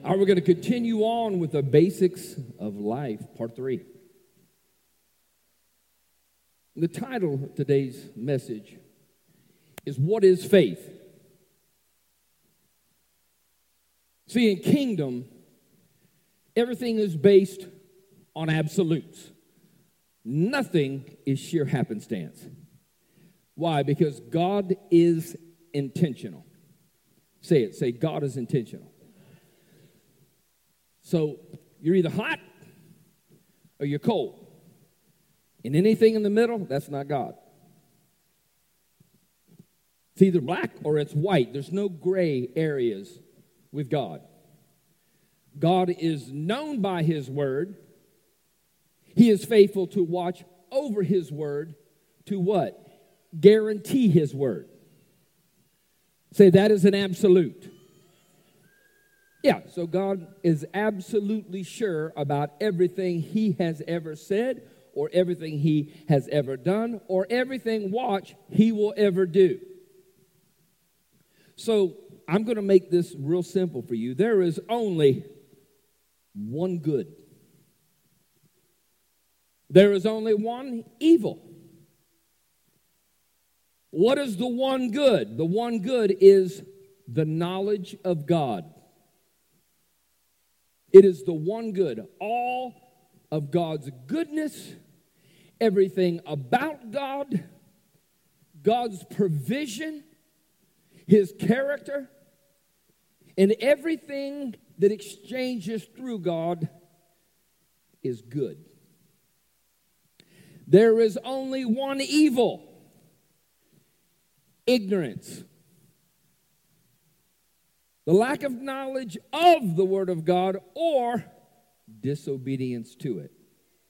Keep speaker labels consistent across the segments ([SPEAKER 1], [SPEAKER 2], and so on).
[SPEAKER 1] All right, we're going to continue on with the basics of life, part 3. The title of today's message is What is Faith? See, in kingdom, everything is based on absolutes. Nothing is sheer happenstance. Why? Because God is intentional. Say it. Say, God is intentional. So you're either hot or you're cold. And anything in the middle, that's not God. It's either black or it's white. There's no gray areas with God. God is known by His word. He is faithful to watch over His word to what? Guarantee His word. Say, that is an absolute. Yeah, so God is absolutely sure about everything He has ever said, or everything He has ever done, or everything, watch, He will ever do. So I'm going to make this real simple for you. There is only one good. There is only one evil. What is the one good? The one good is the knowledge of God. It is the one good. All of God's goodness, everything about God, God's provision, His character, and everything that exchanges through God is good. There is only one evil: ignorance. The lack of knowledge of the Word of God or disobedience to it.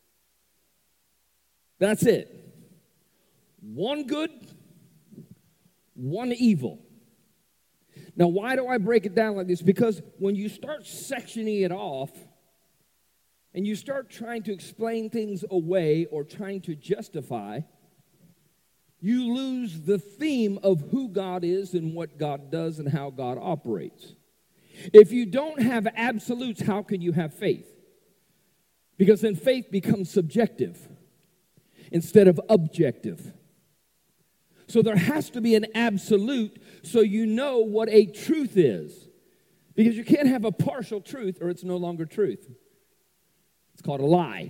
[SPEAKER 1] That's it. One good, one evil. Now, why do I break it down like this? Because when you start sectioning it off and you start trying to explain things away or trying to justify, you lose the theme of who God is and what God does and how God operates. If you don't have absolutes, how can you have faith? Because then faith becomes subjective instead of objective. So there has to be an absolute so you know what a truth is. Because you can't have a partial truth or it's no longer truth. It's called a lie.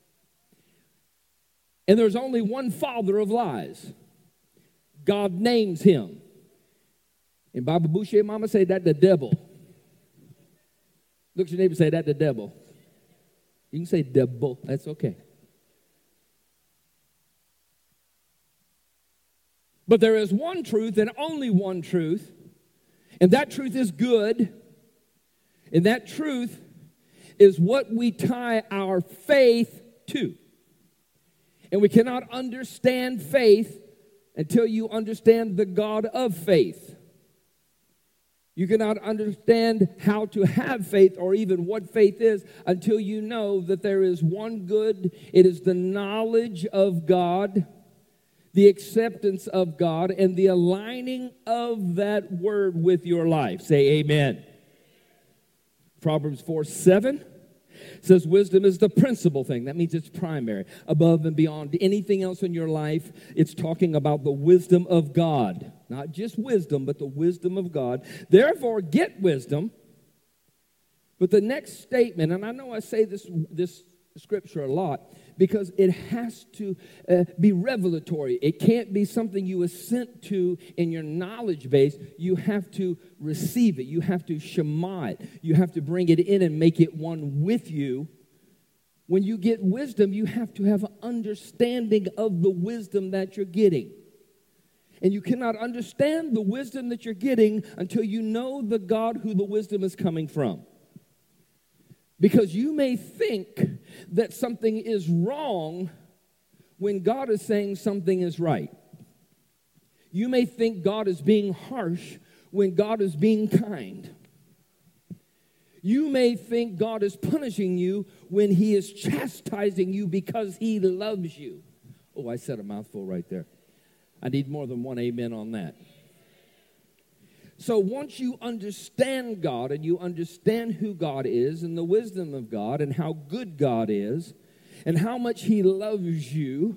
[SPEAKER 1] And there's only one father of lies. God names him. And Baba Boucher Mama say that the devil. Look at your neighbor and say that the devil. You can say devil. That's okay. But there is one truth and only one truth. And that truth is good. And that truth is what we tie our faith to. And we cannot understand faith until you understand the God of faith. You cannot understand how to have faith or even what faith is until you know that there is one good. It is the knowledge of God, the acceptance of God, and the aligning of that word with your life. Say amen. Proverbs 4:7 says wisdom is the principal thing. That means it's primary, above and beyond anything else in your life. It's talking about the wisdom of God. Not just wisdom, but the wisdom of God. Therefore, get wisdom. But the next statement, and I know I say this scripture a lot, because it has to be revelatory. It can't be something you assent to in your knowledge base. You have to receive it. You have to shema it. You have to bring it in and make it one with you. When you get wisdom, you have to have an understanding of the wisdom that you're getting. And you cannot understand the wisdom that you're getting until you know the God who the wisdom is coming from. Because you may think that something is wrong when God is saying something is right. You may think God is being harsh when God is being kind. You may think God is punishing you when He is chastising you because He loves you. Oh, I said a mouthful right there. I need more than one amen on that. So once you understand God and you understand who God is and the wisdom of God and how good God is and how much he loves you,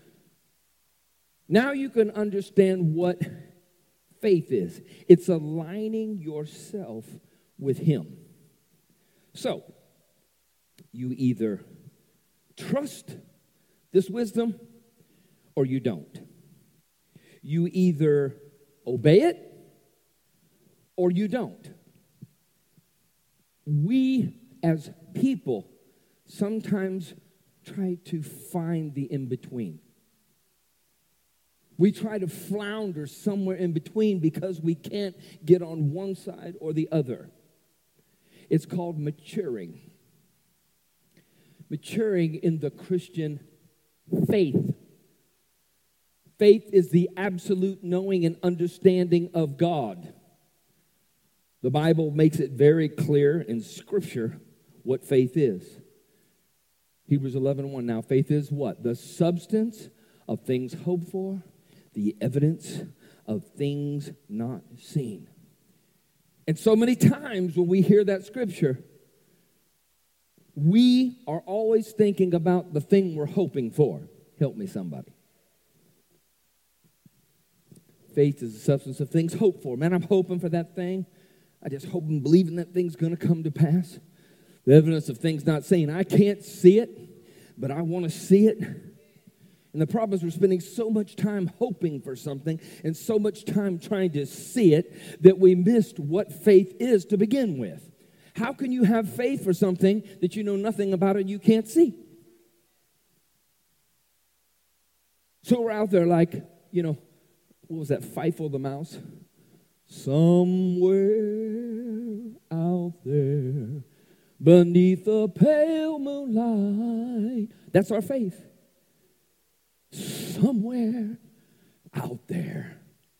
[SPEAKER 1] now you can understand what faith is. It's aligning yourself with him. So, you either trust this wisdom or you don't. You either obey it or you don't. We as people sometimes try to find the in-between. We try to flounder somewhere in between because we can't get on one side or the other. It's called maturing. Maturing in the Christian faith. Faith is the absolute knowing and understanding of God. The Bible makes it very clear in Scripture what faith is. Hebrews 11:1. Now, faith is what? The substance of things hoped for, the evidence of things not seen. And so many times when we hear that Scripture, we are always thinking about the thing we're hoping for. Help me, somebody. Faith is the substance of things hoped for. Man, I'm hoping for that thing. I just hope and believe in that thing's going to come to pass. The evidence of things not seen. I can't see it, but I want to see it. And the problem is we're spending so much time hoping for something and so much time trying to see it that we missed what faith is to begin with. How can you have faith for something that you know nothing about and you can't see? So we're out there like, what was that, Fievel the Mouse? Somewhere out there beneath the pale moonlight. That's our faith. Somewhere out there.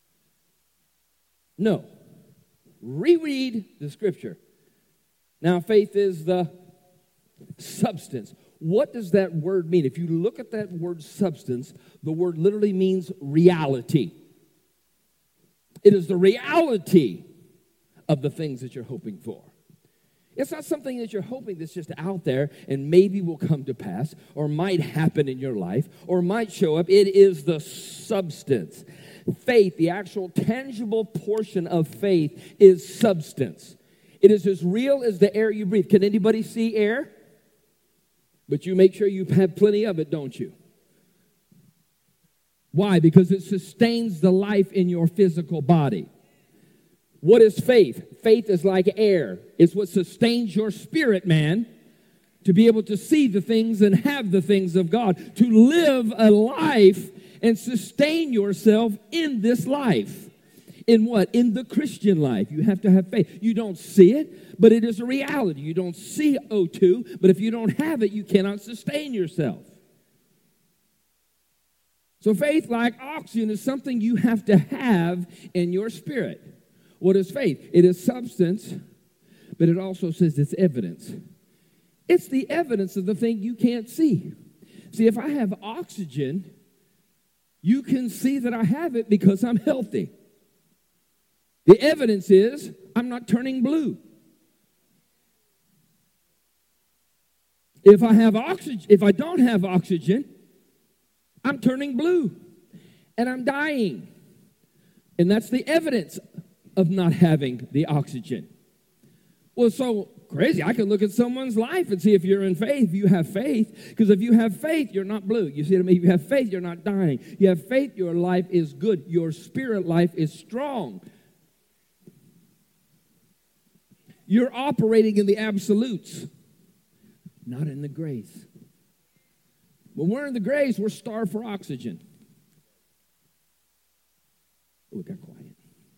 [SPEAKER 1] No. Reread the Scripture. Now, faith is the substance. What does that word mean? If you look at that word substance, the word literally means reality. It is the reality of the things that you're hoping for. It's not something that you're hoping that's just out there and maybe will come to pass or might happen in your life or might show up. It is the substance. Faith, the actual tangible portion of faith, is substance. It is as real as the air you breathe. Can anybody see air? But you make sure you have plenty of it, don't you? Why? Because it sustains the life in your physical body. What is faith? Faith is like air. It's what sustains your spirit, man, to be able to see the things and have the things of God, to live a life and sustain yourself in this life. In what? In the Christian life. You have to have faith. You don't see it, but it is a reality. You don't see O2, but if you don't have it, you cannot sustain yourself. So faith, like oxygen, is something you have to have in your spirit. What is faith? It is substance, but it also says it's evidence. It's the evidence of the thing you can't see. See, if I have oxygen, you can see that I have it because I'm healthy. The evidence is I'm not turning blue. If I have oxygen, if I don't have oxygen, I'm turning blue and I'm dying. And that's the evidence of not having the oxygen. Well, so crazy. I can look at someone's life and see if you're in faith. You have faith. Because if you have faith, you're not blue. You see what I mean? If you have faith, you're not dying. You have faith, your life is good. Your spirit life is strong. You're operating in the absolutes, not in the grace. When we're in the grace, we're starved for oxygen. Oh, it got quiet.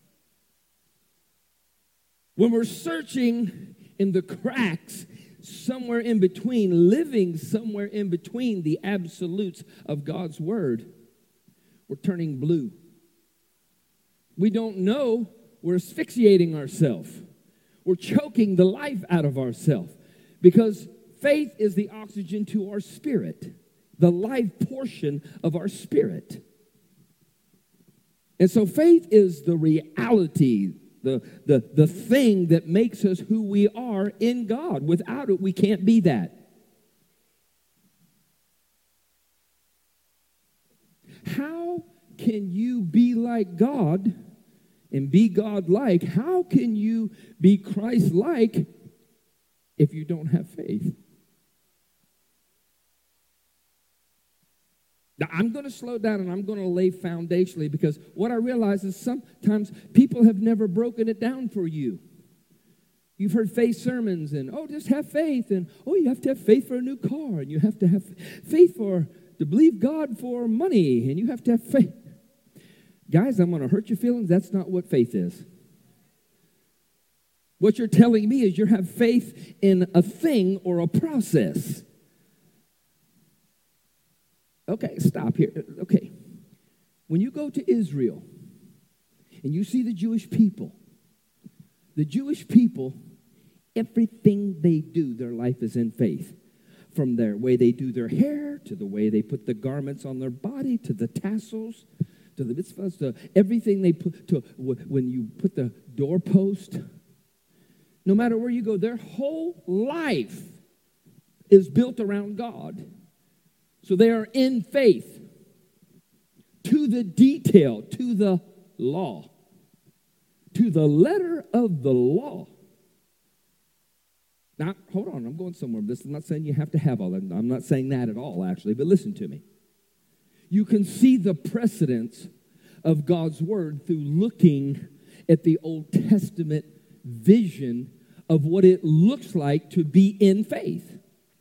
[SPEAKER 1] When we're searching in the cracks, somewhere in between, living somewhere in between the absolutes of God's word, we're turning blue. We don't know, we're asphyxiating ourselves. We're choking the life out of ourselves because faith is the oxygen to our spirit, the life portion of our spirit. And so faith is the reality the thing that makes us who we are in God. Without it, we can't be that. How can you be like God and be God-like? How can you be Christ-like if you don't have faith? Now, I'm going to slow down and I'm going to lay foundationally, because what I realize is sometimes people have never broken it down for you. You've heard faith sermons and, oh, just have faith. And, oh, you have to have faith for a new car. And you have to have faith to believe God for money. And you have to have faith. Guys, I'm going to hurt your feelings. That's not what faith is. What you're telling me is you have faith in a thing or a process. Okay, stop here. Okay. When you go to Israel and you see the Jewish people, everything they do, their life is in faith. From their way they do their hair, to the way they put the garments on their body, to the tassels, to the mitzvahs, to everything they put, to when you put the doorpost. No matter where you go, their whole life is built around God. So they are in faith to the detail, to the law, to the letter of the law. Now, hold on, I'm going somewhere. This is not saying you have to have all that. I'm not saying that at all, actually, but listen to me. You can see the precedence of God's word through looking at the Old Testament vision of what it looks like to be in faith.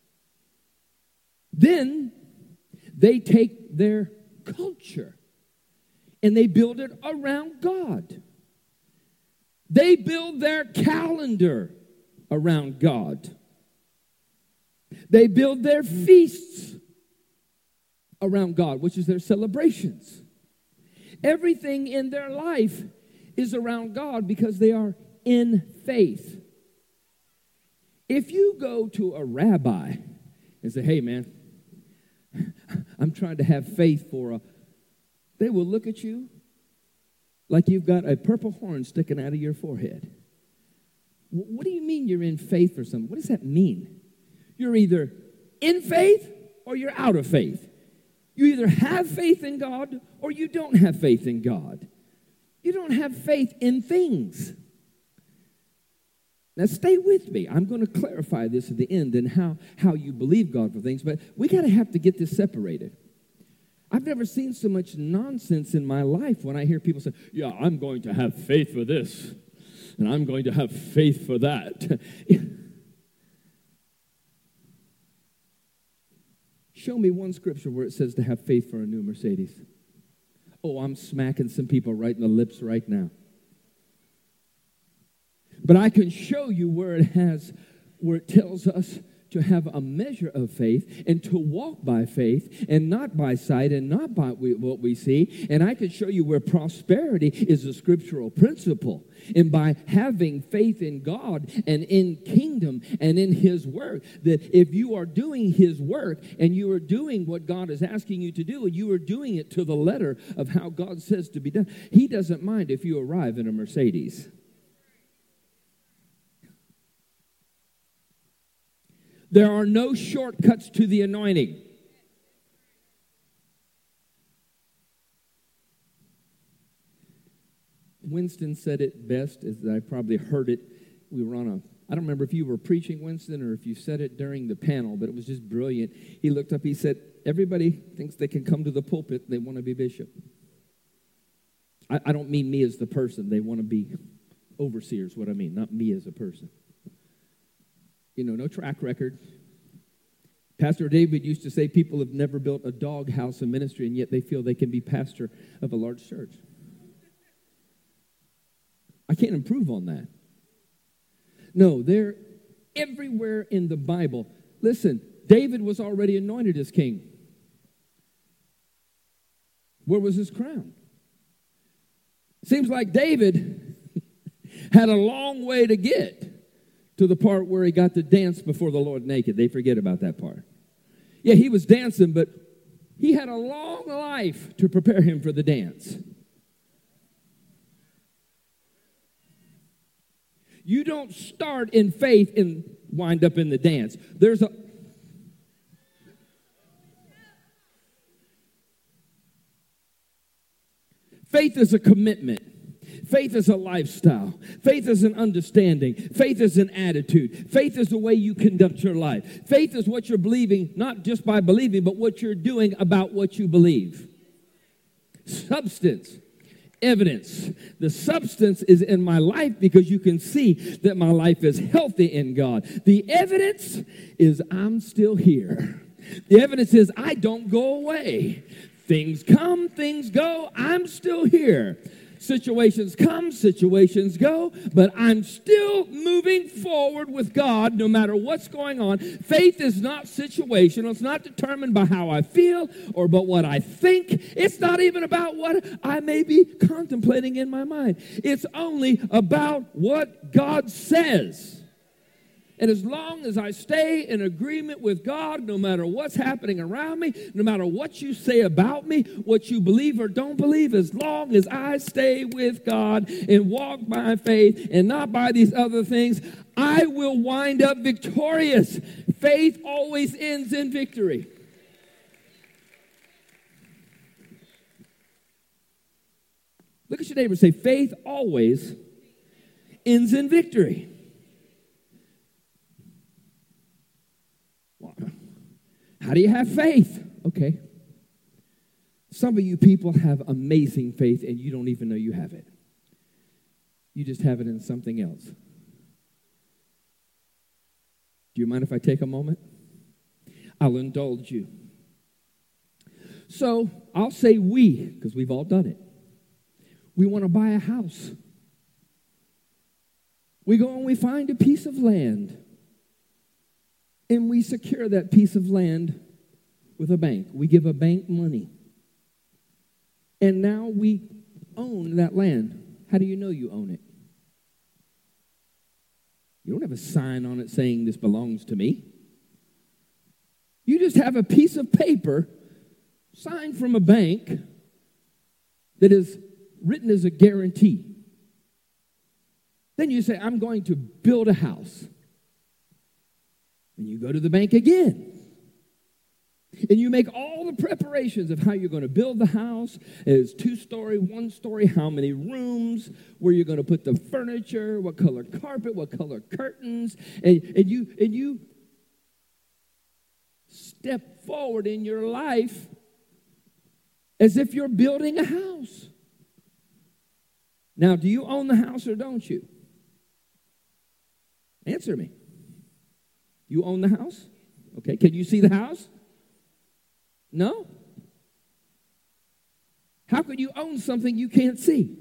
[SPEAKER 1] Then they take their culture and they build it around God. They build their calendar around God. They build their feasts around God, which is their celebrations. Everything in their life is around God because they are in faith. If you go to a rabbi and say, hey, man, I'm trying to have faith they will look at you like you've got a purple horn sticking out of your forehead. What do you mean you're in faith for something? What does that mean? You're either in faith or you're out of faith. You either have faith in God or you don't have faith in God. You don't have faith in things. Now, stay with me. I'm going to clarify this at the end and how you believe God for things, but we got to have to get this separated. I've never seen so much nonsense in my life when I hear people say, yeah, I'm going to have faith for this, and I'm going to have faith for that. Show me one scripture where it says to have faith for a new Mercedes. Oh, I'm smacking some people right in the lips right now. But I can show you where it tells us to have a measure of faith and to walk by faith and not by sight and not by what we see. And I can show you where prosperity is a scriptural principle. And by having faith in God and in kingdom and in His work, that if you are doing His work and you are doing what God is asking you to do and you are doing it to the letter of how God says to be done, He doesn't mind if you arrive in a Mercedes. There are no shortcuts to the anointing. Winston said it best, as I probably heard it. We were I don't remember if you were preaching, Winston, or if you said it during the panel, but it was just brilliant. He looked up, he said, everybody thinks they can come to the pulpit, they want to be bishop. I don't mean me as the person. They want to be overseers, what I mean, not me as a person. No track record. Pastor David used to say people have never built a doghouse in ministry, and yet they feel they can be pastor of a large church. I can't improve on that. No, they're everywhere in the Bible. Listen, David was already anointed as king. Where was his crown? Seems like David had a long way to get to the part where he got to dance before the Lord naked. They forget about that part. Yeah, he was dancing, but he had a long life to prepare him for the dance. You don't start in faith and wind up in the dance. Faith is a commitment. Faith is a lifestyle. Faith is an understanding. Faith is an attitude. Faith is the way you conduct your life. Faith is what you're believing, not just by believing, but what you're doing about what you believe. Substance, evidence. The substance is in my life because you can see that my life is healthy in God. The evidence is I'm still here. The evidence is I don't go away. Things come, things go, I'm still here. Situations come, situations go, but I'm still moving forward with God no matter what's going on. Faith is not situational. It's not determined by how I feel or by what I think. It's not even about what I may be contemplating in my mind. It's only about what God says. And as long as I stay in agreement with God, no matter what's happening around me, no matter what you say about me, what you believe or don't believe, as long as I stay with God and walk by faith and not by these other things, I will wind up victorious. Faith always ends in victory. Look at your neighbor and say, faith always ends in victory. How do you have faith? Okay. Some of you people have amazing faith and you don't even know you have it. You just have it in something else. Do you mind if I take a moment? I'll indulge you. So I'll say we, because we've all done it. We want to buy a house. We go and we find a piece of land. And we secure that piece of land with a bank. We give a bank money. And now we own that land. How do you know you own it? You don't have a sign on it saying this belongs to me. You just have a piece of paper signed from a bank that is written as a guarantee. Then you say, I'm going to build a house. And you go to the bank again. And you make all the preparations of how you're going to build the house. It's 2-story, 1-story, how many rooms, where you're going to put the furniture, what color carpet, what color curtains. And you step forward in your life as if you're building a house. Now, do you own the house or don't you? Answer me. You own the house? Okay, can you see the house? No? How could you own something you can't see?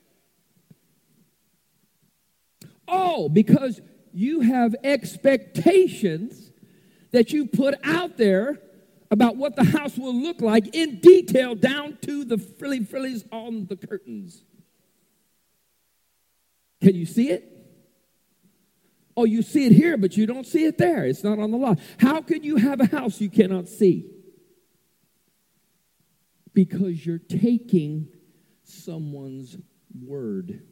[SPEAKER 1] Oh, because you have expectations that you put out there about what the house will look like in detail down to the frillies on the curtains. Can you see it? Oh, you see it here, but you don't see it there. It's not on the lot. How could you have a house you cannot see? Because you're taking someone's word.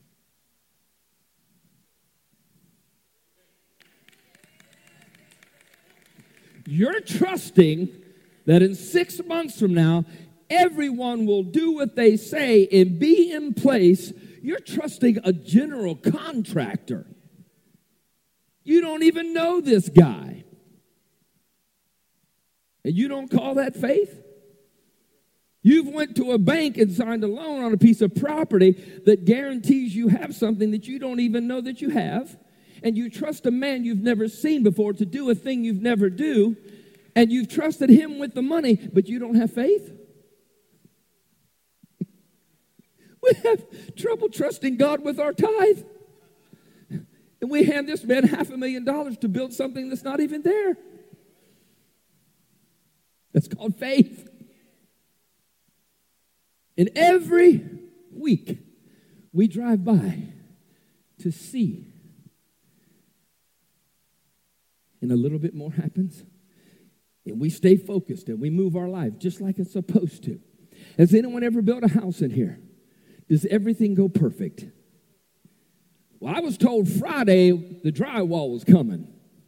[SPEAKER 1] You're trusting that in 6 months from now, everyone will do what they say and be in place. You're trusting a general contractor. You don't even know this guy. And you don't call that faith? You've went to a bank and signed a loan on a piece of property that guarantees you have something that you don't even know that you have. And you trust a man you've never seen before to do a thing you've never do. And you've trusted him with the money, but you don't have faith? We have trouble trusting God with our tithe. And we hand this man $500,000 to build something that's not even there. That's called faith. And every week, we drive by to see. And a little bit more happens. And we stay focused and we move our life just like it's supposed to. Has anyone ever built a house in here? Does everything go perfect? Well, I was told Friday the drywall was coming.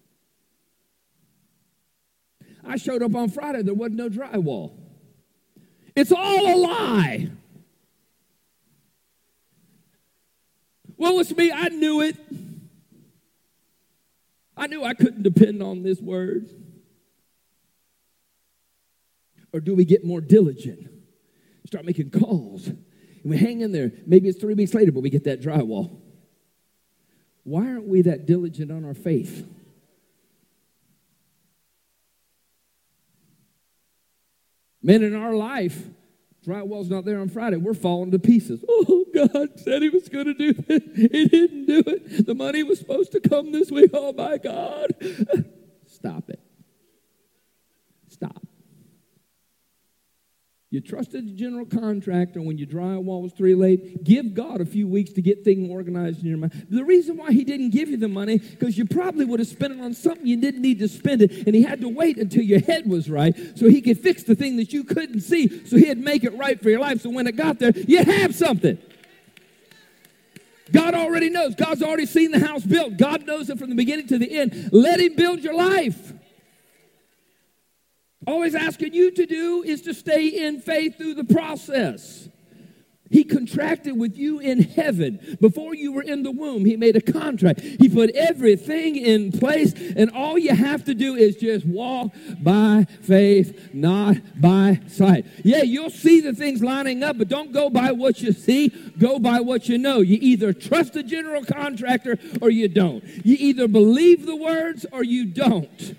[SPEAKER 1] I showed up on Friday, there wasn't no drywall. It's all a lie. Well, it's me, I knew it. I knew I couldn't depend on this word. Or do we get more diligent? Start making calls. And we hang in there. Maybe it's 3 weeks later, but we get that drywall. Why aren't we that diligent on our faith? Men in our life, drywall's not there on Friday. We're falling to pieces. Oh, God said he was going to do this. He didn't do it. The money was supposed to come this week. Oh, my God. Stop it. Stop. You trusted the general contractor when your drywall was 3 late. Give God a few weeks to get things organized in your mind. The reason why he didn't give you the money, because you probably would have spent it on something you didn't need to spend it, and he had to wait until your head was right so he could fix the thing that you couldn't see, so he'd make it right for your life. So when it got there, you have something. God already knows. God's already seen the house built. God knows it from the beginning to the end. Let him build your life. All he's asking you to do is to stay in faith through the process. He contracted with you in heaven. Before you were in the womb, he made a contract. He put everything in place, and all you have to do is just walk by faith, not by sight. Yeah, you'll see the things lining up, but don't go by what you see. Go by what you know. You either trust the general contractor or you don't. You either believe the words or you don't.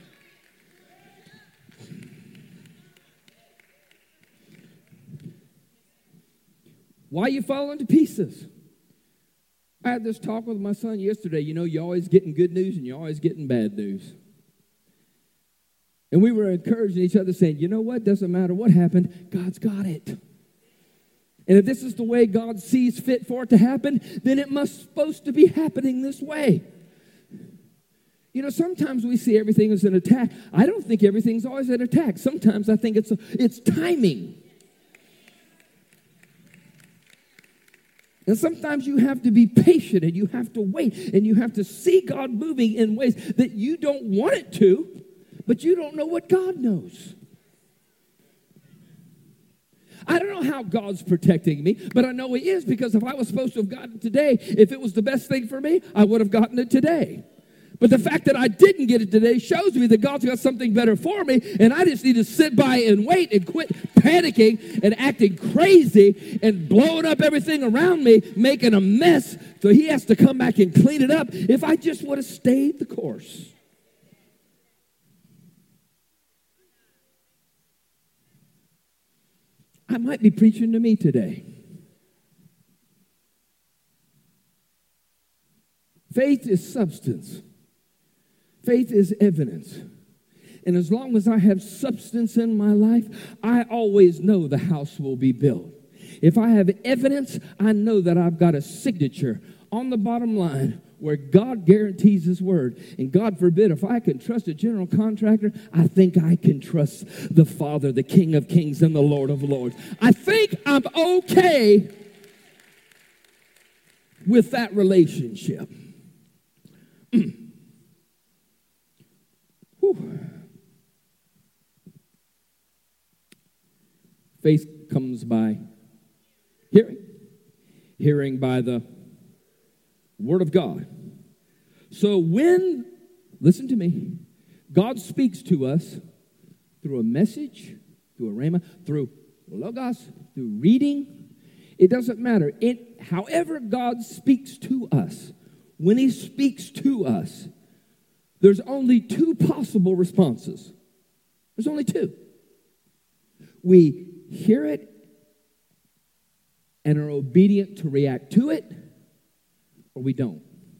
[SPEAKER 1] Why are you falling to pieces? I had this talk with my son yesterday. You know, you're always getting good news and you're always getting bad news. And we were encouraging each other saying, you know what? Doesn't matter what happened. God's got it. And if this is the way God sees fit for it to happen, then it must supposed to be happening this way. You know, sometimes we see everything as an attack. I don't think everything's always an attack. Sometimes I think it's timing. And sometimes you have to be patient and you have to wait and you have to see God moving in ways that you don't want it to, but you don't know what God knows. I don't know how God's protecting me, but I know he is, because if I was supposed to have gotten it today, if it was the best thing for me, I would have gotten it today. But the fact that I didn't get it today shows me that God's got something better for me, and I just need to sit by and wait and quit panicking and acting crazy and blowing up everything around me, making a mess, so he has to come back and clean it up if I just would have stayed the course. I might be preaching to me today. Faith is substance. Faith is evidence. And as long as I have substance in my life, I always know the house will be built. If I have evidence, I know that I've got a signature on the bottom line where God guarantees his word. And God forbid, if I can trust a general contractor, I think I can trust the Father, the King of Kings and the Lord of Lords. I think I'm okay with that relationship. Faith comes by hearing. Hearing by the Word of God. So when, listen to me, God speaks to us through a message, through a rhema, through logos, through reading, it doesn't matter. However God speaks to us, when he speaks to us, there's only two possible responses. There's only two. We hear it and are obedient to react to it, or we don't.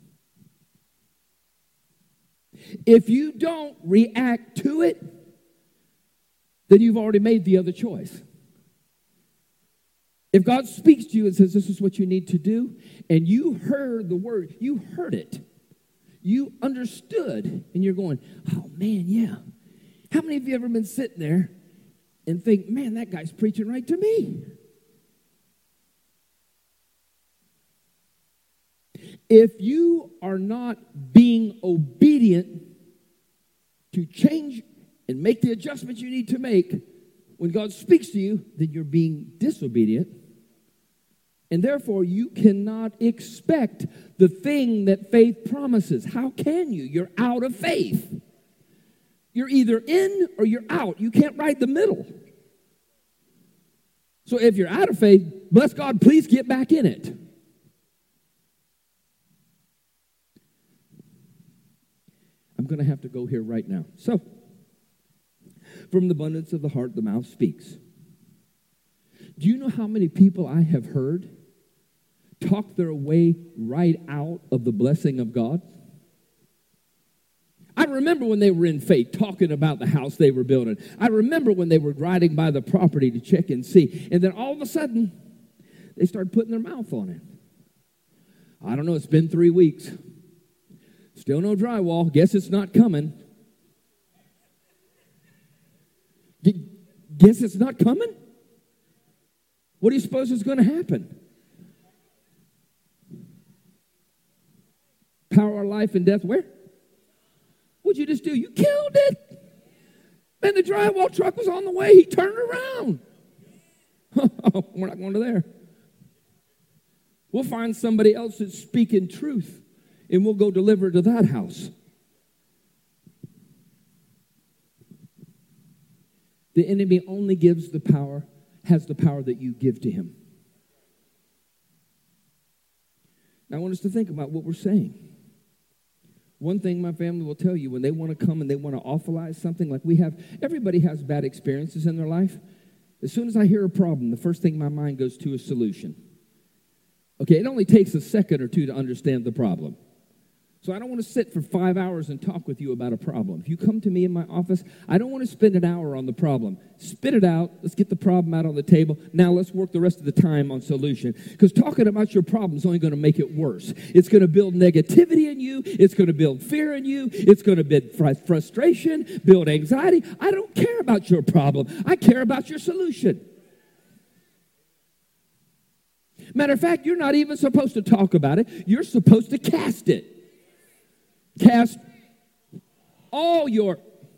[SPEAKER 1] If you don't react to it, then you've already made the other choice. If God speaks to you and says, this is what you need to do, and you heard the word, you heard it, you understood, and you're going, oh man, yeah. How many of you ever been sitting there and think, man, that guy's preaching right to me? If you are not being obedient to change and make the adjustments you need to make when God speaks to you, then you're being disobedient. And therefore, you cannot expect the thing that faith promises. How can you? You're out of faith. You're either in or you're out. You can't ride the middle. So if you're out of faith, bless God, please get back in it. I'm going to have to go here right now. So, from the abundance of the heart, the mouth speaks. Do you know how many people I have heard talk their way right out of the blessing of God? I remember when they were in faith talking about the house they were building. I remember when they were riding by the property to check and see. And then all of a sudden, they started putting their mouth on it. I don't know, it's been 3 weeks. Still no drywall. Guess it's not coming. Guess it's not coming? What do you suppose is going to happen? Power of life and death where? What'd you just do? You killed it. Man, the drywall truck was on the way. He turned around. We're not going to there. We'll find somebody else that's speaking truth, and we'll go deliver to that house. The enemy only gives the power, has the power that you give to him. Now, I want us to think about what we're saying. One thing my family will tell you, when they want to come and they want to awfulize something like we have, everybody has bad experiences in their life. As soon as I hear a problem, the first thing my mind goes to is solution. Okay, it only takes a second or two to understand the problem. So I don't want to sit for 5 hours and talk with you about a problem. If you come to me in my office, I don't want to spend an hour on the problem. Spit it out. Let's get the problem out on the table. Now let's work the rest of the time on solution. Because talking about your problem is only going to make it worse. It's going to build negativity in you. It's going to build fear in you. It's going to build frustration, build anxiety. I don't care about your problem. I care about your solution. Matter of fact, you're not even supposed to talk about it. You're supposed to cast it. Cast all your...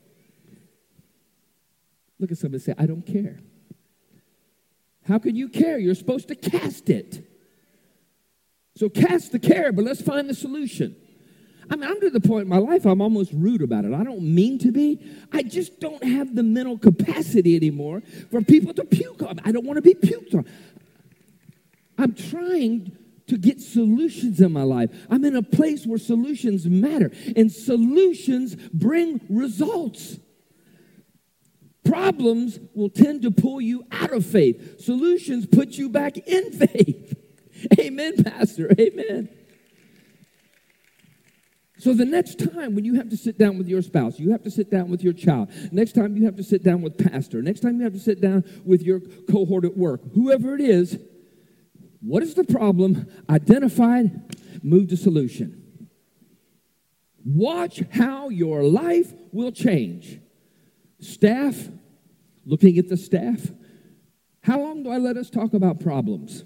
[SPEAKER 1] Look at somebody and say, I don't care. How can you care? You're supposed to cast it. So cast the care, but let's find the solution. I mean, I'm to the point in my life I'm almost rude about it. I don't mean to be. I just don't have the mental capacity anymore for people to puke on. I don't want to be puked on. I'm trying to get solutions in my life. I'm in a place where solutions matter, and solutions bring results. Problems will tend to pull you out of faith. Solutions put you back in faith. Amen, Pastor. Amen. So the next time when you have to sit down with your spouse, you have to sit down with your child, next time you have to sit down with pastor, next time you have to sit down with your cohort at work, whoever it is, what is the problem? Identify it, move to solution. Watch how your life will change. Staff, looking at the staff. How long do I let us talk about problems?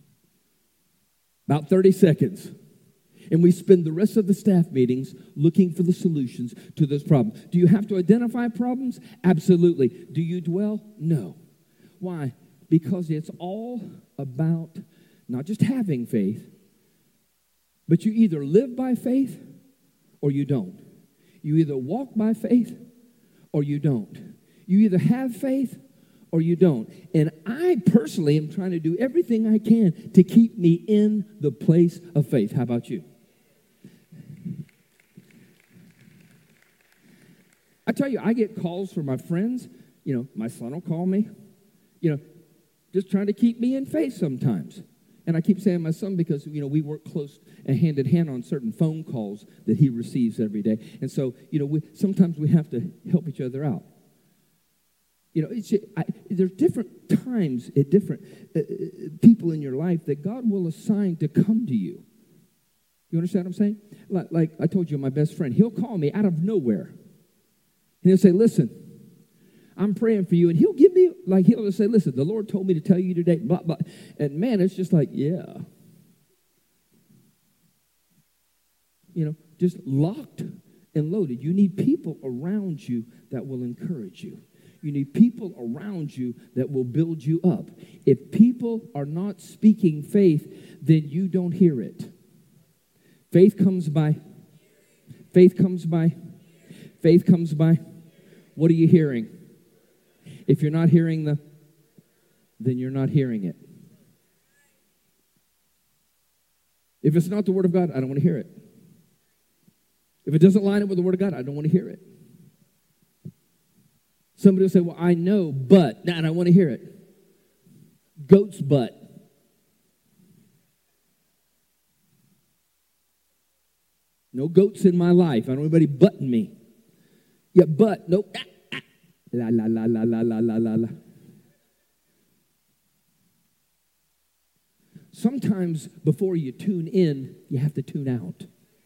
[SPEAKER 1] About 30 seconds. And we spend the rest of the staff meetings looking for the solutions to those problems. Do you have to identify problems? Absolutely. Do you dwell? No. Why? Because it's all about not just having faith, but you either live by faith or you don't. You either walk by faith or you don't. You either have faith or you don't. And I personally am trying to do everything I can to keep me in the place of faith. How about you? I tell you, I get calls from my friends. You know, my son will call me, just trying to keep me in faith sometimes. And I keep saying my son because, we work close and hand in hand on certain phone calls that he receives every day. And so, sometimes we have to help each other out. There's different times at different people in your life that God will assign to come to you. You understand what I'm saying? Like I told you, my best friend, he'll call me out of nowhere. And he'll say, listen, I'm praying for you. And he'll give me, he'll just say, listen, the Lord told me to tell you today, blah, blah. And man, it's just like, yeah. just locked and loaded. You need people around you that will encourage you. You need people around you that will build you up. If people are not speaking faith, then you don't hear it. Faith comes by. Faith comes by. Faith comes by. What are you hearing? If you're not hearing then you're not hearing it. If it's not the Word of God, I don't want to hear it. If it doesn't line up with the Word of God, I don't want to hear it. Somebody will say, well, I know, but, I don't want to hear it. Goat's butt. No goats in my life. I don't want anybody butting me. Yeah, but, nope. La, la, la, la, la, la, la, la, la. Sometimes before you tune in, you have to tune out.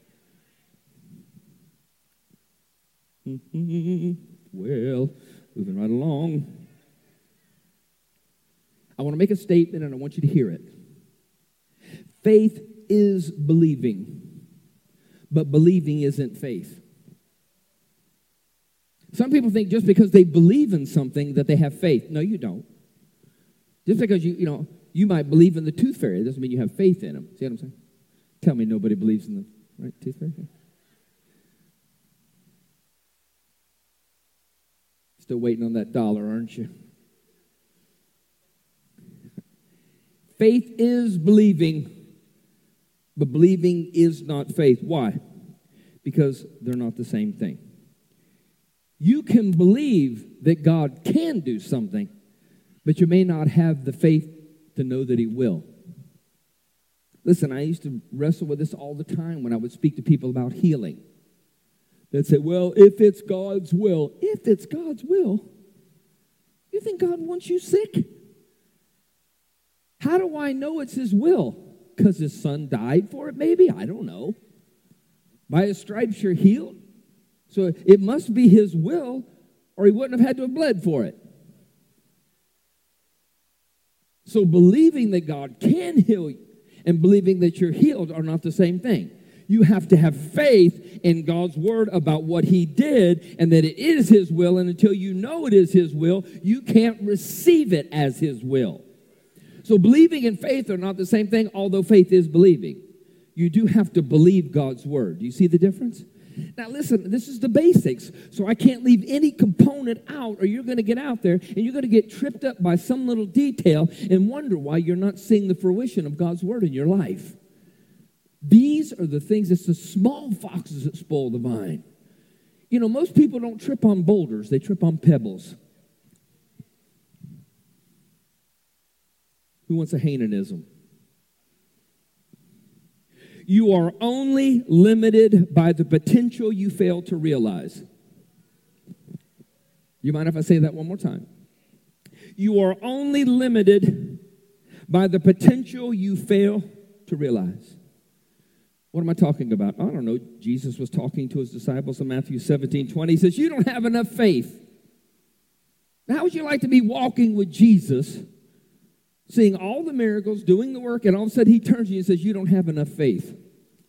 [SPEAKER 1] Well, moving right along. I want to make a statement and I want you to hear it. Faith is believing, but believing isn't faith. Some people think just because they believe in something that they have faith. No, you don't. Just because you might believe in the tooth fairy, doesn't mean you have faith in them. See what I'm saying? Tell me nobody believes in the tooth fairy. Still waiting on that dollar, aren't you? Faith is believing, but believing is not faith. Why? Because they're not the same thing. You can believe that God can do something, but you may not have the faith to know that He will. Listen, I used to wrestle with this all the time when I would speak to people about healing. They'd say, well, if it's God's will. If it's God's will? You think God wants you sick? How do I know it's His will? Because His Son died for it, maybe? I don't know. By His stripes you're healed. So it must be His will, or He wouldn't have had to have bled for it. So believing that God can heal you and believing that you're healed are not the same thing. You have to have faith in God's word about what He did and that it is His will. And until you know it is His will, you can't receive it as His will. So believing and faith are not the same thing, although faith is believing. You do have to believe God's word. Do you see the difference? Now listen, this is the basics. So I can't leave any component out or you're going to get out there and you're going to get tripped up by some little detail and wonder why you're not seeing the fruition of God's word in your life. These are the things, it's the small foxes that spoil the vine. Most people don't trip on boulders, they trip on pebbles. Who wants a Hainanism? You are only limited by the potential you fail to realize. You mind if I say that one more time? You are only limited by the potential you fail to realize. What am I talking about? I don't know. Jesus was talking to His disciples in Matthew 17:20. He says, you don't have enough faith. Now, how would you like to be walking with Jesus, seeing all the miracles, doing the work, and all of a sudden He turns to you and says, you don't have enough faith?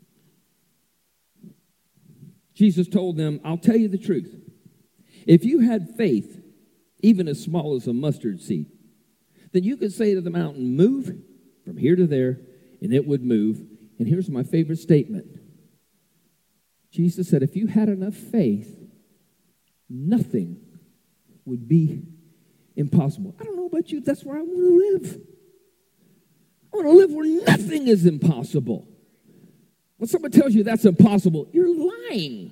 [SPEAKER 1] Jesus told them, I'll tell you the truth. If you had faith, even as small as a mustard seed, then you could say to the mountain, move from here to there, and it would move. And here's my favorite statement. Jesus said, if you had enough faith, nothing would be impossible. I don't know about you, that's where I want to live. I want to live where nothing is impossible. When someone tells you that's impossible, you're lying.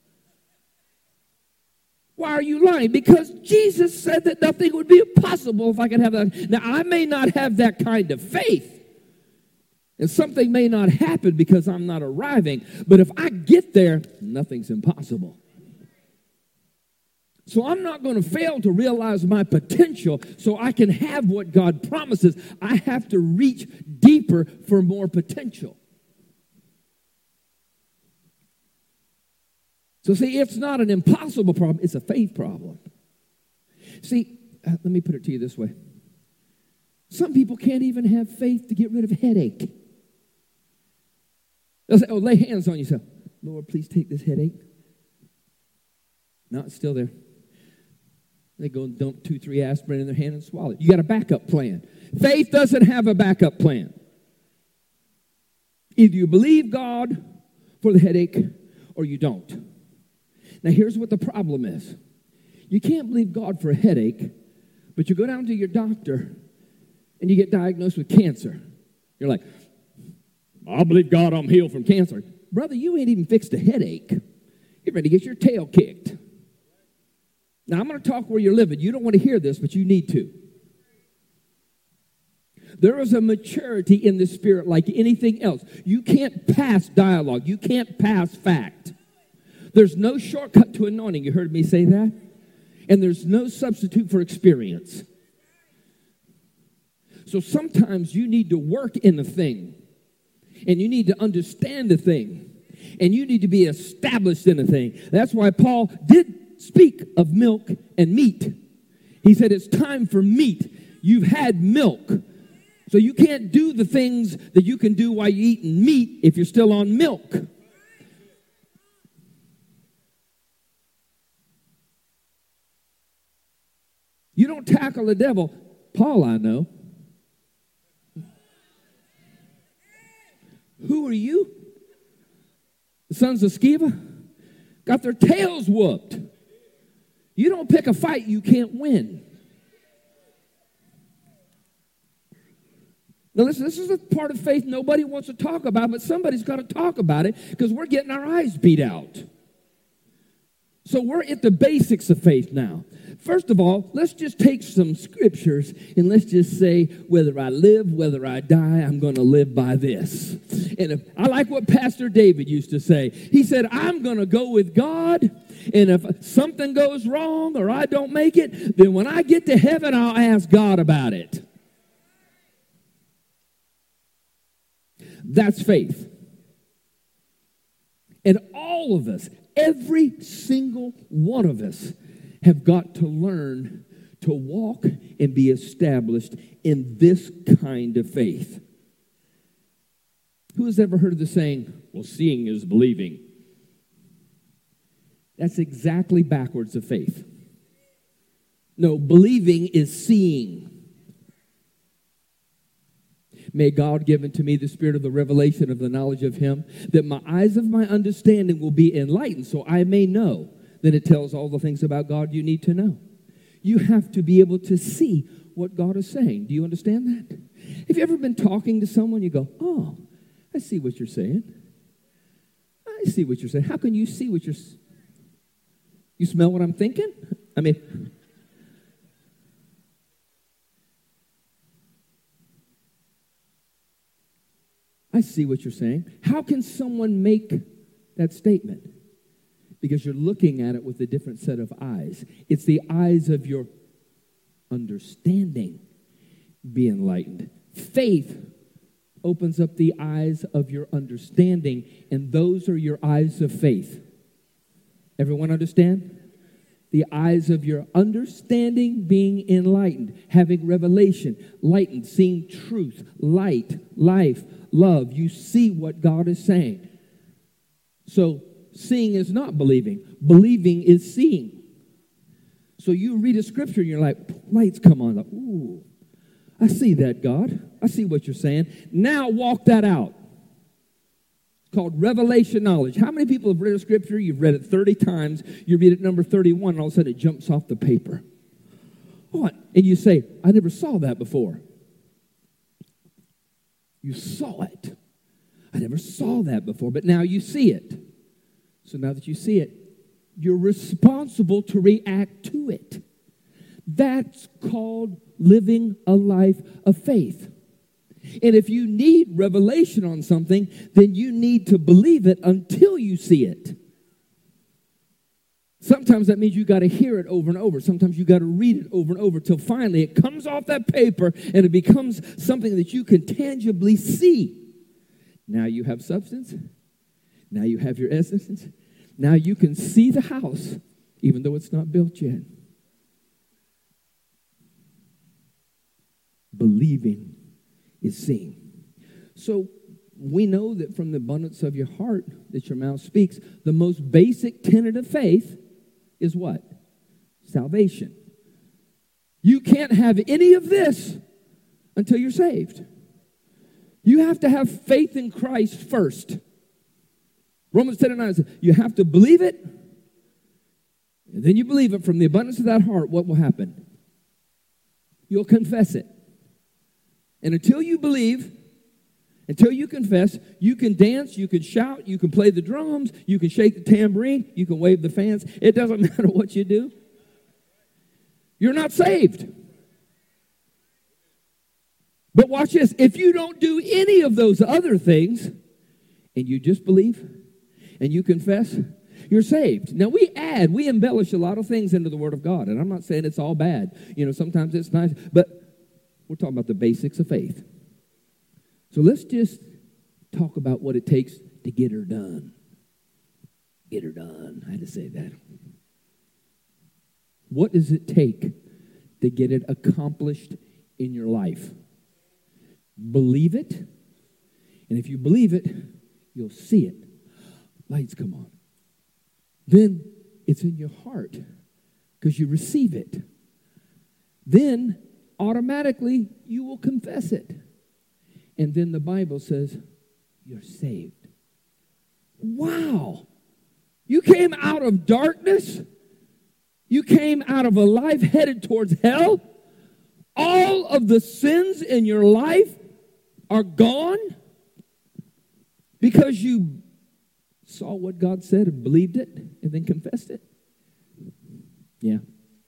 [SPEAKER 1] Why are you lying? Because Jesus said that nothing would be impossible if I could have that. Now, I may not have that kind of faith. And something may not happen because I'm not arriving. But if I get there, nothing's impossible. So I'm not going to fail to realize my potential so I can have what God promises. I have to reach deeper for more potential. So see, it's not an impossible problem. It's a faith problem. See, let me put it to you this way. Some people can't even have faith to get rid of a headache. They'll say, oh, lay hands on yourself. Lord, please take this headache. No, it's still there. They go and dump 2-3 aspirin in their hand and swallow it. You got a backup plan. Faith doesn't have a backup plan. Either you believe God for the headache or you don't. Now, here's what the problem is. You can't believe God for a headache, but you go down to your doctor and you get diagnosed with cancer. You're like, I believe God I'm healed from cancer. Brother, you ain't even fixed a headache. You're ready to get your tail kicked. Now, I'm going to talk where you're living. You don't want to hear this, but you need to. There is a maturity in the Spirit like anything else. You can't pass dialogue. You can't pass fact. There's no shortcut to anointing. You heard me say that? And there's no substitute for experience. So sometimes you need to work in a thing. And you need to understand a thing. And you need to be established in a thing. That's why Paul did speak of milk and meat. He said it's time for meat. You've had milk. So you can't do the things that you can do while you're eating meat if you're still on milk. You don't tackle the devil. Paul, I know. Who are you? The sons of Sceva got their tails whooped. You don't pick a fight you can't win. Now listen, this is a part of faith nobody wants to talk about, but somebody's got to talk about it because we're getting our eyes beat out. So we're at the basics of faith now. First of all, let's just take some scriptures and let's just say, whether I live, whether I die, I'm going to live by this. And I like what Pastor David used to say. He said, I'm going to go with God, and if something goes wrong or I don't make it, then when I get to heaven, I'll ask God about it. That's faith. And all of us, every single one of us, have got to learn to walk and be established in this kind of faith. Who has ever heard of the saying, well, seeing is believing? That's exactly backwards of faith. No, believing is seeing. May God give unto me the spirit of the revelation of the knowledge of him, that my eyes of my understanding will be enlightened, so I may know. Then it tells all the things about God you need to know. You have to be able to see what God is saying. Do you understand that? Have you ever been talking to someone, you go, oh, I see what you're saying. I see what you're saying. How can you see what you're saying? You smell what I'm thinking? I mean, I see what you're saying. How can someone make that statement? Because you're looking at it with a different set of eyes. It's the eyes of your understanding. Be enlightened. Faith opens up the eyes of your understanding, and those are your eyes of faith. Everyone understand? The eyes of your understanding being enlightened, having revelation, lightened, seeing truth, light, life, love. You see what God is saying. So, seeing is not believing. Believing is seeing. So you read a scripture and you're like, lights come on. Like, ooh, I see that, God. I see what you're saying. Now walk that out. It's called revelation knowledge. How many people have read a scripture? You've read it 30 times. You read it number 31, and all of a sudden it jumps off the paper. Oh, and you say, I never saw that before. You saw it. I never saw that before, but now you see it. So now that you see it, you're responsible to react to it. That's called living a life of faith. And if you need revelation on something, then you need to believe it until you see it. Sometimes that means you got to hear it over and over. Sometimes you got to read it over and over till finally it comes off that paper and it becomes something that you can tangibly see. Now you have substance. Now you have your essence. Now you can see the house, even though it's not built yet. Believing is seeing. So we know that from the abundance of your heart that your mouth speaks. The most basic tenet of faith is what? Salvation. You can't have any of this until you're saved. You have to have faith in Christ first. Romans 10:9 says, you have to believe it, and then you believe it from the abundance of that heart. What will happen? You'll confess it. And until you believe, until you confess, you can dance, you can shout, you can play the drums, you can shake the tambourine, you can wave the fans. It doesn't matter what you do. You're not saved. But watch this. If you don't do any of those other things, and you just believe, and you confess, you're saved. Now, we embellish a lot of things into the Word of God, and I'm not saying it's all bad. Sometimes it's nice, but we're talking about the basics of faith. So let's just talk about what it takes to get her done. Get her done. I had to say that. What does it take to get it accomplished in your life? Believe it. And if you believe it, you'll see it. Lights come on. Then it's in your heart because you receive it. Then automatically you will confess it. And then the Bible says you're saved. Wow. You came out of darkness. You came out of a life headed towards hell. All of the sins in your life are gone because you saw what God said and believed it and then confessed it. Yeah.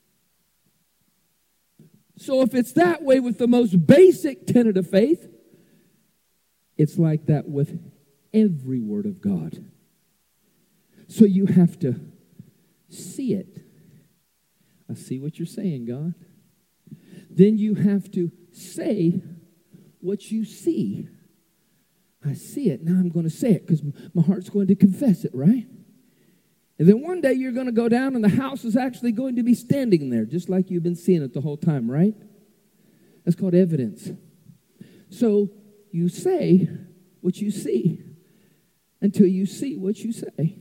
[SPEAKER 1] So if it's that way with the most basic tenet of faith, it's like that with every word of God. So you have to see it. I see what you're saying, God. Then you have to say what you see. I see it. Now I'm going to say it because my heart's going to confess it, right? And then one day you're going to go down and the house is actually going to be standing there just like you've been seeing it the whole time, right? That's called evidence. So you say what you see until you see what you say.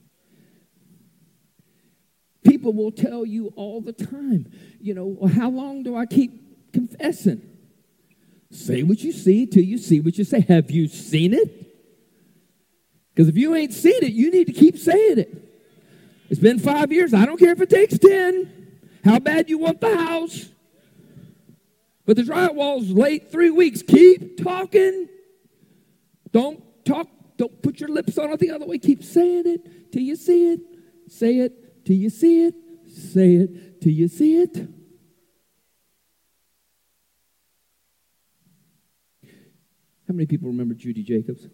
[SPEAKER 1] People will tell you all the time, well, how long do I keep confessing? Say what you see till you see what you say. Have you seen it? Because if you ain't seen it, you need to keep saying it. It's been 5 years. I don't care if it takes 10. How bad you want the house. But the drywall's late 3 weeks. Keep talking. Don't talk. Don't put your lips on it the other way. Keep saying it till you see it. Say it till you see it. Say it till you see it. How many people remember Judy Jacobs?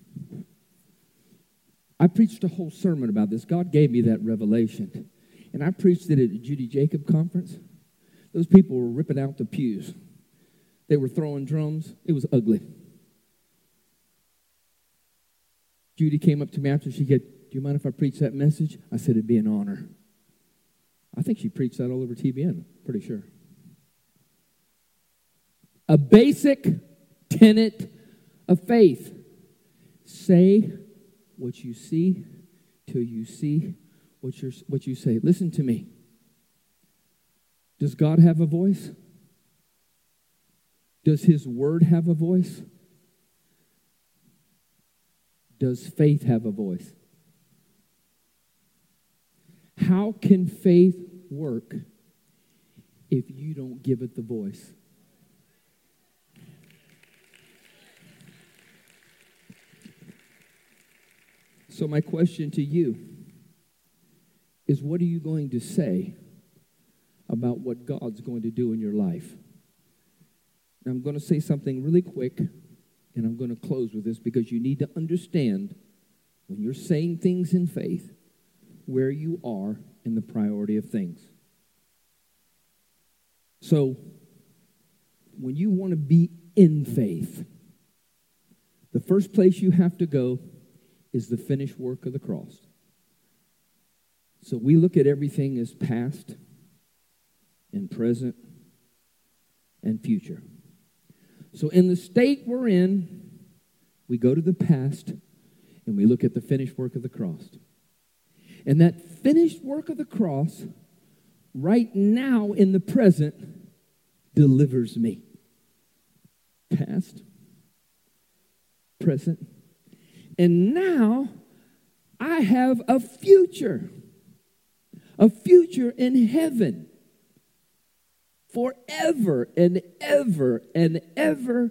[SPEAKER 1] I preached a whole sermon about this. God gave me that revelation. And I preached it at a Judy Jacob conference. Those people were ripping out the pews. They were throwing drums. It was ugly. Judy came up to me after. She said, do you mind if I preach that message? I said, it'd be an honor. I think she preached that all over TBN, pretty sure. A basic tenet of faith. Say what you see till you see what you say. Listen to me. Does God have a voice? Does His Word have a voice? Does faith have a voice? How can faith work if you don't give it the voice? So my question to you is, what are you going to say about what God's going to do in your life? Now, I'm going to say something really quick, and I'm going to close with this because you need to understand when you're saying things in faith, where you are in the priority of things. So, when you want to be in faith, the first place you have to go is the finished work of the cross. So we look at everything as past and present and future. So in the state we're in, we go to the past and we look at the finished work of the cross. And that finished work of the cross, right now in the present, delivers me. Past, present, and now I have a future in heaven, forever and ever and ever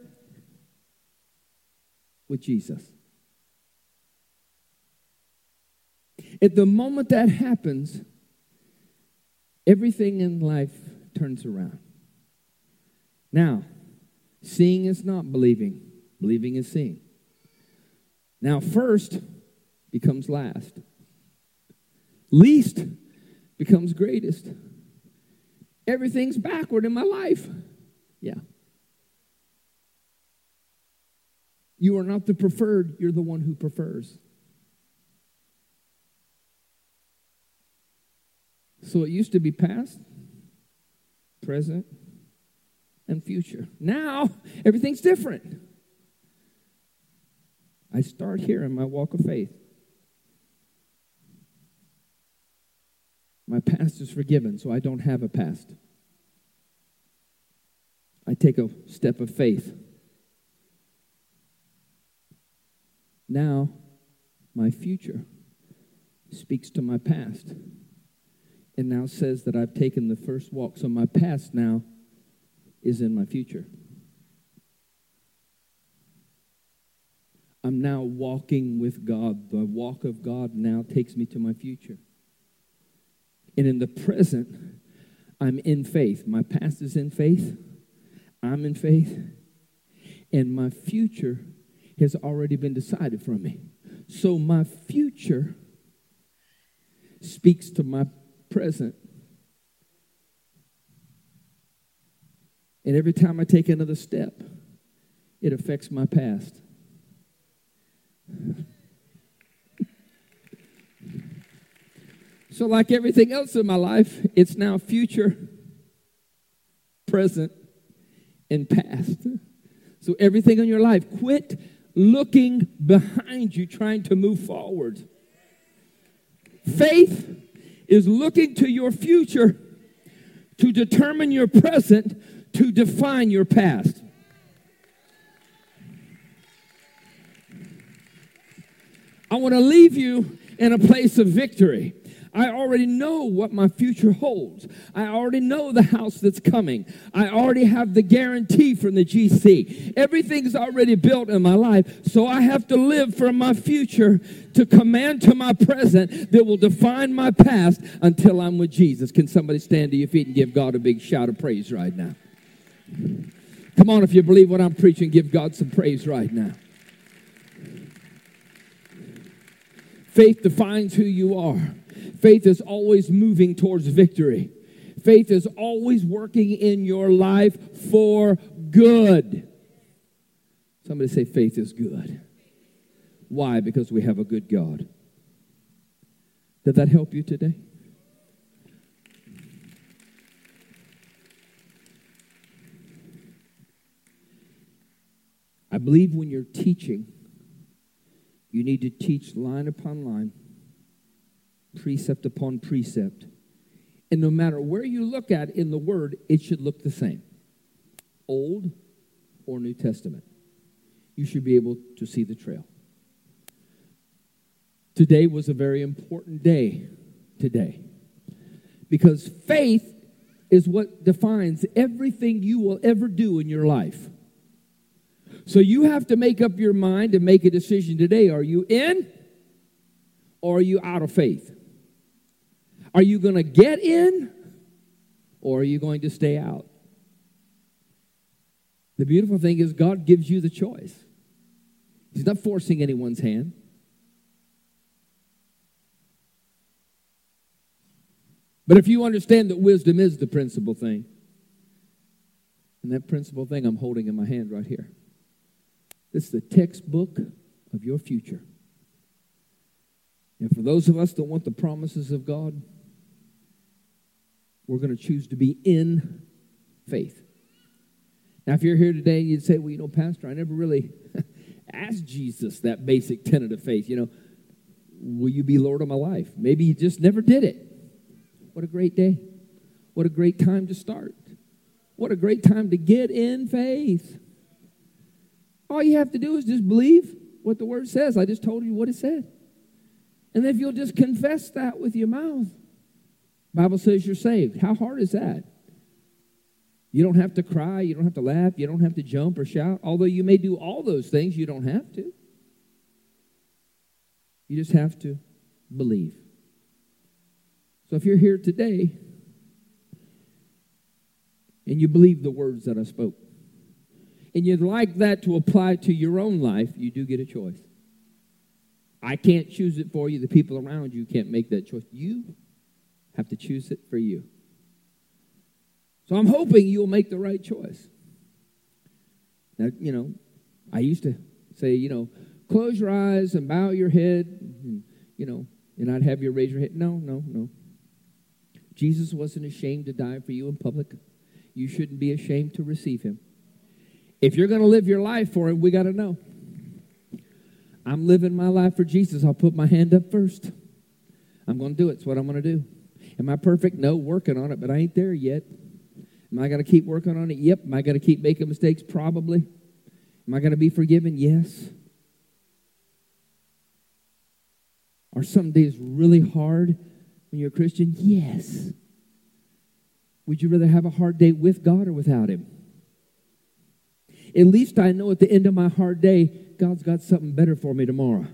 [SPEAKER 1] with Jesus. At the moment that happens, everything in life turns around. Now, seeing is not believing. Believing is seeing. Now, first becomes last. Least becomes greatest. Everything's backward in my life. Yeah. You are not the preferred. You're the one who prefers. So it used to be past, present, and future. Now, everything's different. I start here in my walk of faith. My past is forgiven, so I don't have a past. I take a step of faith. Now, my future speaks to my past and now says that I've taken the first walk. So my past now is in my future. I'm now walking with God. The walk of God now takes me to my future. And in the present, I'm in faith. My past is in faith. I'm in faith. And my future has already been decided for me. So my future speaks to my present. And every time I take another step, it affects my past. So like everything else in my life, it's now future, present, and past. So everything in your life, quit looking behind you, trying to move forward. Faith is looking to your future to determine your present, to define your past. I want to leave you in a place of victory. I already know what my future holds. I already know the house that's coming. I already have the guarantee from the GC. Everything's already built in my life, so I have to live for my future to command to my present that will define my past until I'm with Jesus. Can somebody stand to your feet and give God a big shout of praise right now? Come on, if you believe what I'm preaching, give God some praise right now. Faith defines who you are. Faith is always moving towards victory. Faith is always working in your life for good. Somebody say faith is good. Why? Because we have a good God. Did that help you today? I believe when you're teaching, you need to teach line upon line, precept upon precept. And no matter where you look at in the Word, it should look the same. Old or New Testament. You should be able to see the trail. Today was a very important day today. Because faith is what defines everything you will ever do in your life. So you have to make up your mind and make a decision today. Are you in or are you out of faith? Are you going to get in or are you going to stay out? The beautiful thing is God gives you the choice. He's not forcing anyone's hand. But if you understand that wisdom is the principal thing, and that principal thing I'm holding in my hand right here, this is the textbook of your future. And for those of us that want the promises of God, we're going to choose to be in faith. Now, if you're here today and you'd say, well, Pastor, I never really ask Jesus that basic tenet of faith. Will you be Lord of my life? Maybe you just never did it. What a great day. What a great time to start. What a great time to get in faith. All you have to do is just believe what the Word says. I just told you what it said. And if you'll just confess that with your mouth, the Bible says you're saved. How hard is that? You don't have to cry. You don't have to laugh. You don't have to jump or shout. Although you may do all those things, you don't have to. You just have to believe. So if you're here today and you believe the words that I spoke, and you'd like that to apply to your own life, you do get a choice. I can't choose it for you. The people around you can't make that choice. You have to choose it for you. So I'm hoping you'll make the right choice. Now, I used to say, close your eyes and bow your head, and I'd have you raise your head. No. Jesus wasn't ashamed to die for you in public. You shouldn't be ashamed to receive him. If you're going to live your life for him, we got to know. I'm living my life for Jesus. I'll put my hand up first. I'm going to do it. It's what I'm going to do. Am I perfect? No, working on it, but I ain't there yet. Am I going to keep working on it? Yep. Am I going to keep making mistakes? Probably. Am I going to be forgiven? Yes. Are some days really hard when you're a Christian? Yes. Would you rather have a hard day with God or without him? At least I know at the end of my hard day, God's got something better for me tomorrow.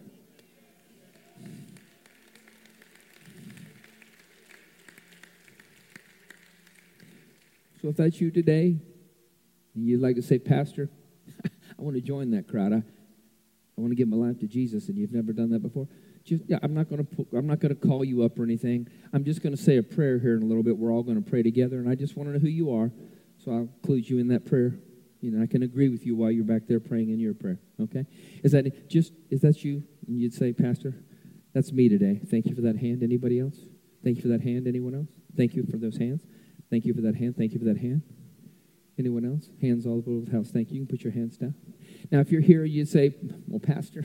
[SPEAKER 1] So if that's you today, and you'd like to say, Pastor, I want to join that crowd. I want to give my life to Jesus, and you've never done that before. I'm not going to call you up or anything. I'm just going to say a prayer here in a little bit. We're all going to pray together, and I just want to know who you are, so I'll include you in that prayer. I can agree with you while you're back there praying in your prayer. Okay? Is that you? And you'd say, Pastor, that's me today. Thank you for that hand. Anybody else? Thank you for that hand. Anyone else? Thank you for those hands. Thank you for that hand. Thank you for that hand. Anyone else? Hands all over the house. Thank you. You can put your hands down. Now, if you're here, you'd say, well, Pastor,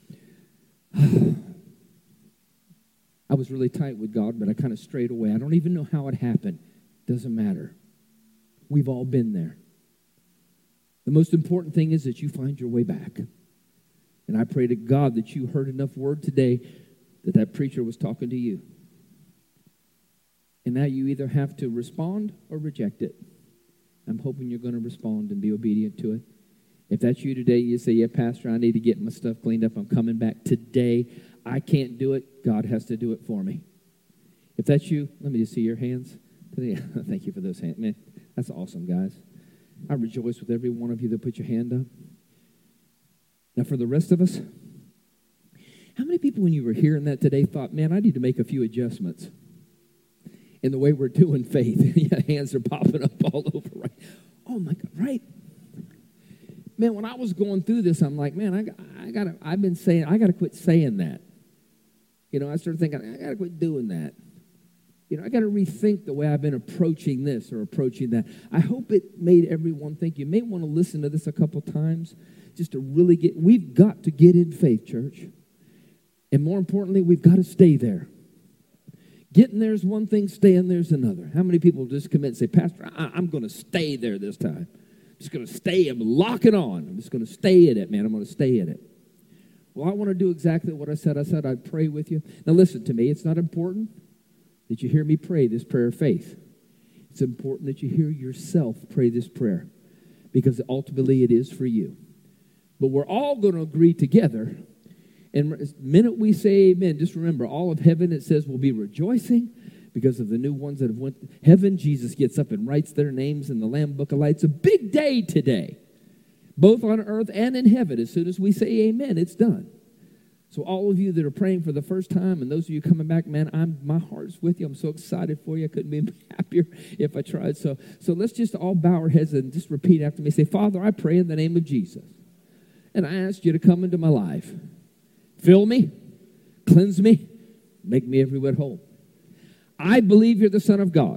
[SPEAKER 1] I was really tight with God, but I kind of strayed away. I don't even know how it happened. Doesn't matter. We've all been there. The most important thing is that you find your way back. And I pray to God that you heard enough word today that preacher was talking to you. And now you either have to respond or reject it. I'm hoping you're going to respond and be obedient to it. If that's you today, you say, yeah, Pastor, I need to get my stuff cleaned up. I'm coming back today. I can't do it. God has to do it for me. If that's you, let me just see your hands. Thank you for those hands. Man, that's awesome, guys. I rejoice with every one of you that put your hand up. Now, for the rest of us, how many people, when you were hearing that today, thought, man, I need to make a few adjustments in the way we're doing faith? Hands are popping up all over, right? Oh, my God, right? Man, when I was going through this, I'm like, man, I got to quit saying that. I started thinking, I got to quit doing that. I got to rethink the way I've been approaching this or approaching that. I hope it made everyone think. You may want to listen to this a couple times just to really we've got to get in faith, church. And more importantly, we've got to stay there. Getting there is one thing, staying there is another. How many people just commit and say, Pastor, I'm going to stay there this time. I'm just going to stay. I'm locking on. I'm just going to stay in it, man. I'm going to stay in it. Well, I want to do exactly what I said. I said I'd pray with you. Now listen to me. It's not important that you hear me pray this prayer of faith. It's important that you hear yourself pray this prayer, because ultimately it is for you. But we're all going to agree together, and the minute we say amen, just remember, all of heaven, it says, will be rejoicing because of the new ones that have went to heaven. Jesus gets up and writes their names in the Lamb Book of Life. It's a big day today, both on earth and in heaven. As soon as we say amen, it's done. So all of you that are praying for the first time, and those of you coming back, man, my heart's with you. I'm so excited for you. I couldn't be happier if I tried. So let's just all bow our heads and just repeat after me. Say, Father, I pray in the name of Jesus, and I ask you to come into my life. Fill me, cleanse me, make me every whit whole. I believe you're the Son of God.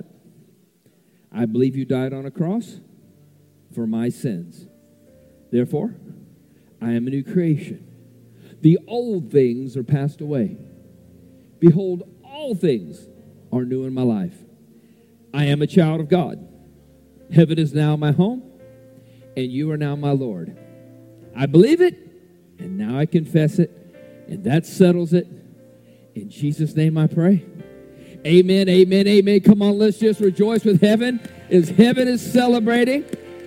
[SPEAKER 1] I believe you died on a cross for my sins. Therefore, I am a new creation. The old things are passed away. Behold, all things are new in my life. I am a child of God. Heaven is now my home, and you are now my Lord. I believe it, and now I confess it, and that settles it. In Jesus' name I pray. Amen, amen, amen. Come on, let's just rejoice with heaven as heaven is celebrating.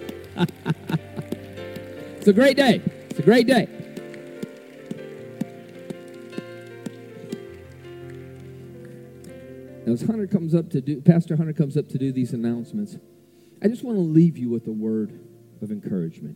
[SPEAKER 1] It's a great day. It's a great day. Now, as Pastor Hunter comes up to do these announcements, I just want to leave you with a word of encouragement.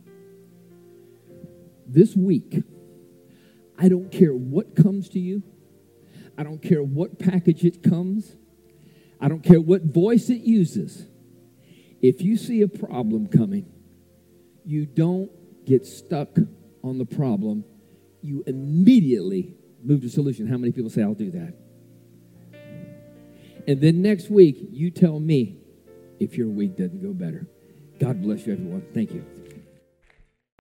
[SPEAKER 1] This week, I don't care what comes to you. I don't care what package it comes. I don't care what voice it uses. If you see a problem coming, you don't get stuck on the problem. You immediately move to solution. How many people say, I'll do that? And then next week, you tell me if your week doesn't go better. God bless you, everyone. Thank you.